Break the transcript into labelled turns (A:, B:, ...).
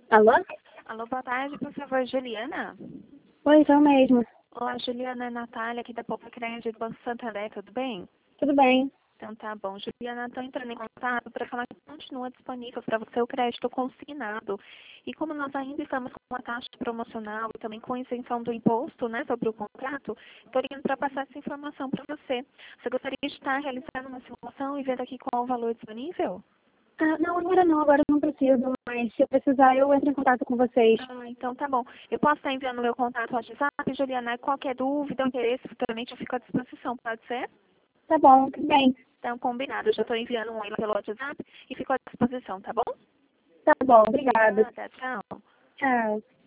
A: Alô?
B: Alô, boa tarde, por favor, Juliana.
A: Oi, sou eu mesmo.
B: Olá, Juliana, é Natália, aqui da Poupa Crédito do Banco Santander, tudo bem?
A: Tudo bem?
B: Então tá bom. Juliana, estou entrando em contato para falar que continua disponível para você o crédito consignado. E como nós ainda estamos com uma taxa promocional e também com isenção do imposto, né, sobre o contrato, estou ligando para passar essa informação para você. Você gostaria de estar realizando uma simulação e ver aqui qual o valor disponível?
A: Não, agora eu não preciso, mas se eu precisar eu entro em contato com vocês.
B: Então tá bom. Eu posso estar enviando meu contato no WhatsApp, Juliana, qualquer dúvida ou interesse, futuramente eu fico à disposição, pode ser?
A: Tá bom, tudo bem.
B: Então, combinado. Eu já estou enviando um e-mail pelo WhatsApp e fico à disposição, tá bom?
A: Tá bom, obrigada.
B: Obrigada, tchau.
A: Tchau.